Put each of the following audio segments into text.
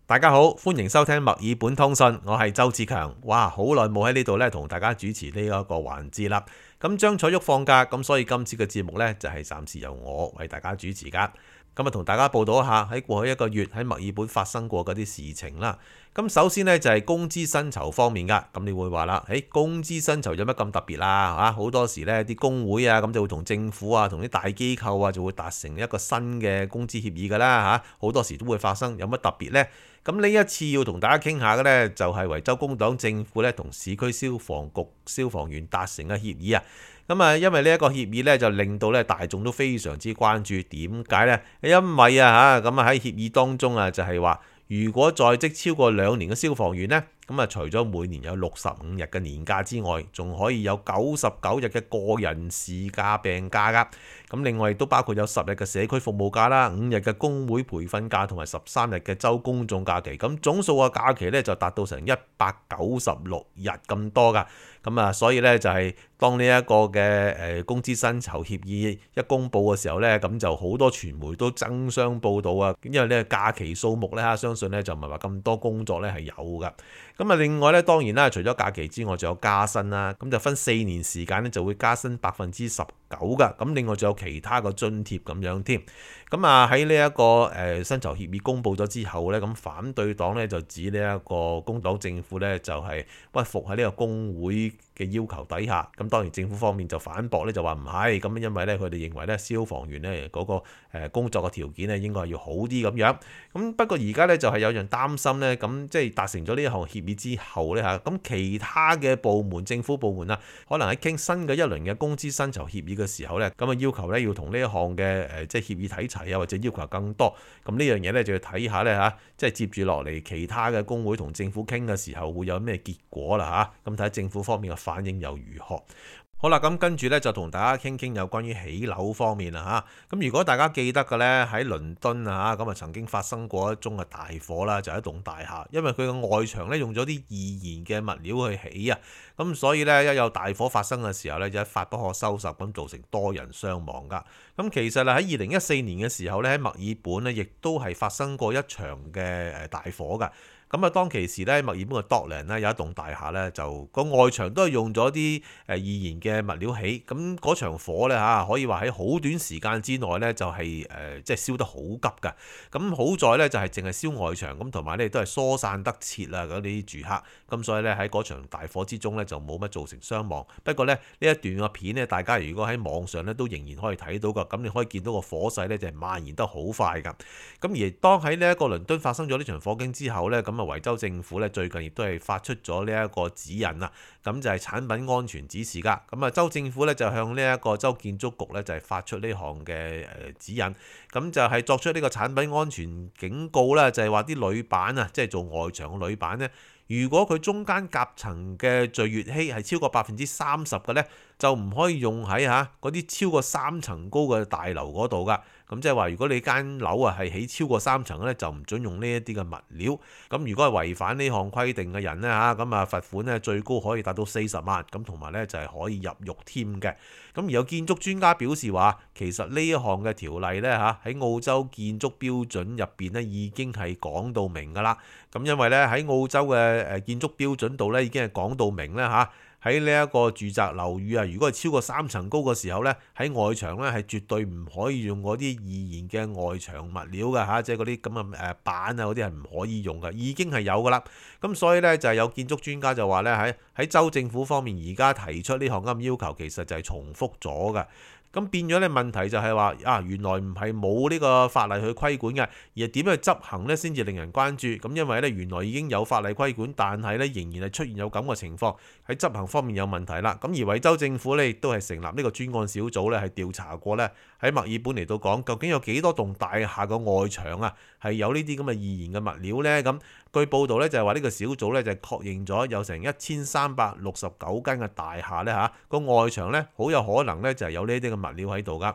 大家好，歡迎收聽墨爾本通訊，我係周志強。哇，好耐冇喺呢度咧同大家主持呢一個環節啦。咁張彩玉放假，咁所以今次嘅節目呢，就係暫時由我為大家主持噶。咁啊，同大家報道一下喺過去一個月喺墨爾本發生過嗰啲事情啦。咁首先呢，就係工資薪酬方面噶。咁你會話啦，工資薪酬有乜咁特別啦？嚇，好多時呢啲工會啊，咁就會同政府啊，同啲大機構啊，就會達成一個新嘅工資協議噶啦嚇。好多時都會發生，有乜特別呢？咁呢一次要同大家傾下嘅呢，就係維州工黨政府咧同市區消防局消防員達成嘅協議啊。咁啊，因為呢一個協議呢，就令到咧大眾都非常之關注。點解呢？因為啊嚇，咁啊喺協議當中啊，就係話，如果在職超過2年嘅消防員呢，咁啊除咗每年有65日嘅年假之外，仲可以有99日嘅個人事假病假噶。咁另外亦都包括有10日嘅社區服務假啦，5日嘅工會培訓假同埋13日嘅州公眾假期。咁總數嘅假期咧就達到成196日咁多噶。咁啊，所以咧就係當呢一個嘅工資薪酬協議一公佈嘅時候咧，咁就好多傳媒都爭相報導啊。因為呢個假期數目咧嚇，相信咧就唔係話咁多工作咧係有噶。咁啊，另外咧當然啦，除咗假期之外，仲有加薪啦。咁就分4年時間咧就會加薪19%噶。咁另外仲有其他個津貼咁樣添。咁啊喺呢一個薪酬協議公佈咗之後咧，咁反對黨咧就指呢一個工黨政府咧就係屈服喺呢個工會嘅要求底下。咁當然政府方面就反駁咧，就話唔係咁，因為咧佢哋認為咧消防員咧嗰個工作嘅條件咧應該係要好啲咁樣。咁不過而家咧就係有人擔心咧，咁即係達成咗呢一項協議之後咧嚇，咁其他嘅部門政府部門啊，可能喺傾新嘅一輪嘅工資薪酬協議嘅時候咧，咁啊要求咧要同呢一項嘅即係協議睇齊啊，或者要求更多。咁呢樣嘢咧就要睇下咧嚇，即係接住落嚟其他嘅工會同政府傾嘅時候會有咩結果啦嚇。咁睇下政府方面嘅反應又如何。好啦，咁跟住咧就同大家傾傾有關於起樓方面啦嚇。咁如果大家記得嘅咧，喺倫敦啊咁啊曾經發生過一宗嘅大火啦，就係一棟大廈，因為佢嘅外牆咧用咗啲易燃嘅物料去起啊，咁所以咧一有大火發生嘅時候咧，就一發不可收拾咁造成多人傷亡噶。咁其實喺2014年嘅時候咧，喺墨爾本咧亦都係發生過一場嘅大火噶。咁啊，當其時咧，墨爾本嘅 Dockland 咧有一棟大廈咧，就個外牆都係用咗啲易燃嘅物料起。咁嗰場火咧嚇，可以話喺好短時間之內咧就係即係燒得好急㗎。咁好在咧就係淨係燒外牆，咁同埋咧都係疏散得切啊嗰啲住客。咁所以咧喺嗰場大火之中咧就冇乜造成傷亡。不過咧呢一段嘅片咧，大家如果喺網上咧都仍然可以睇到㗎。咁你可以見到個火勢咧就係蔓延得好快㗎。咁而當喺呢一個倫敦發生咗呢場火警之後咧，咁維州政府咧最近亦都係發出咗呢一個指引啊，咁就係產品安全指示噶。咁啊，州政府咧就向呢一個州建築局咧就係發出呢項嘅指引，咁就係作出呢個產品安全警告啦，就係話啲鋁板啊，即係做外牆嘅鋁板咧，如果佢中間夾層嘅聚乙烯係超過30%嘅咧，就唔可以用喺嗰啲超過3層高嘅大樓嗰度噶。咁即係話，如果你間樓啊係起超過3層咧，就唔準用呢一啲嘅物料。咁如果係違反呢項規定嘅人咧咁啊罰款咧最高可以達到40萬，咁同埋咧就係可以入獄添嘅。咁而有建築專家表示話，其實呢一項嘅條例咧喺澳洲建築標準入邊咧已經係講到明㗎啦。咁因為咧喺澳洲嘅建築標準度咧已經係講到明咧喺呢一個住宅樓宇啊，如果係超過3層高嘅時候咧，喺外牆咧係絕對唔可以用嗰啲易燃嘅外牆物料㗎即係嗰啲咁嘅板啊嗰啲係唔可以用㗎，已經係有㗎啦。咁所以咧就係有建築專家就話咧喺州政府方面而家提出呢項咁要求，其實就係重複咗㗎。咁變咗咧問題就係話原來唔係冇呢個法例去規管嘅，而係點樣去執行咧先至令人關注。咁因為咧原來已經有法例規管，但係咧仍然係出現有咁嘅情況，喺執行方面有問題啦。咁而維州政府咧亦都係成立呢個專案小組咧，係調查過咧喺墨爾本嚟到講，究竟有幾多棟大廈嘅外牆係有呢啲咁嘅易燃嘅物料咧？咁據報道咧就係話呢個小組咧就確認咗有成1369間嘅大廈咧個外牆咧好有可能咧就係有呢啲嘅物料喺度噶。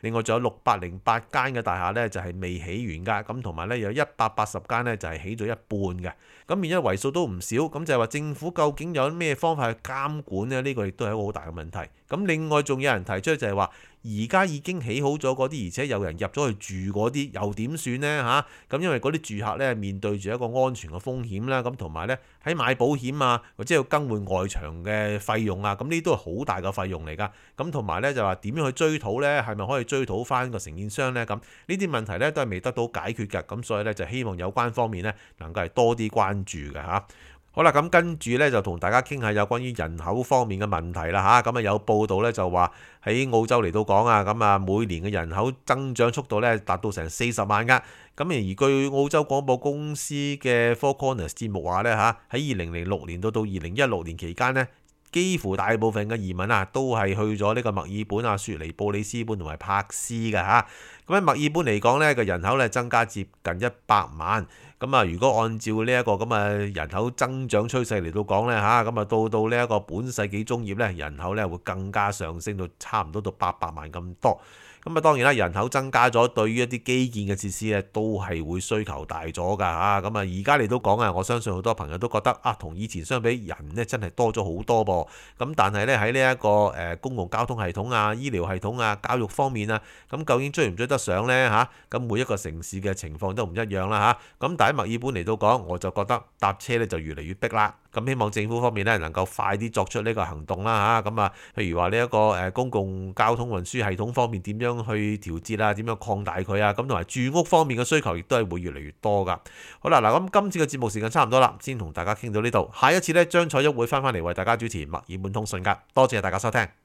另外仲有608間嘅大廈呢，就係未起完㗎，咁同埋呢有180間呢，就係起咗一半嘅。咁變咗為數都唔少，咁就係話政府究竟有咩方法去監管呢？呢個亦都係一個好大嘅問題。咁另外仲有人提出就係話，而家已經起好咗嗰啲，而且有人入咗去住嗰啲，又點算呢？咁因為嗰啲住客呢，面對住一個安全嘅風險啦，咁同埋呢，喺買保險啊，或者要更換外牆嘅費用啊，咁呢都係好大嘅費用嚟㗎。咁同埋呢，就話點樣去追討呢？係咪可以追討翻個承建商呢？咁呢啲問題呢，都係未得到解決嘅。咁所以呢，就希望有關方面呢，能夠係多啲關注嘅嚇。好啦，咁跟住呢，就同大家傾下有關於人口方面嘅問題啦嚇。咁有報道呢，就話喺澳洲嚟到講啊，咁每年嘅人口增長速度呢，達到成40萬㗎。咁而據澳洲廣播公司嘅 Four Corners 節目話呢，喺2006年到2016年期間呢，幾乎大部分嘅移民都係去咗呢個墨爾本雪梨、布里斯本同埋珀斯㗎嚇。咁喺墨爾本嚟講呢，個人口呢增加接近100萬。咁如果按照呢一個咁嘅人口增長趨勢嚟到講呢，咁到呢一個本世紀中葉呢，人口呢會更加上升到差唔多到800萬咁多。咁當然啦，人口增加咗，對於一啲基建嘅設施咧，都係會需求大咗㗎嚇。咁而家嚟到講我相信好多朋友都覺得同以前相比，人呢真係多咗好多噃。咁但係呢，喺呢一個公共交通系統啊、醫療系統啊、教育方面啊，咁究竟追唔追得上呢？咁每一個城市嘅情況都唔一樣啦嚇。咁但喺墨爾本嚟到講，我就覺得搭車呢就越嚟越逼啦。咁希望政府方面呢能夠快啲作出呢個行動啦嚇。咁譬如話呢一個公共交通運輸系統方面點樣去調節啊，點樣擴大佢啊，咁同埋住屋方面嘅需求亦都係會越嚟越多噶。好啦，嗱，咁今次嘅節目時間差唔多啦，先同大家傾到呢度。下一次呢，張采旭會翻嚟為大家主持墨爾本通訊噶。多謝大家收聽。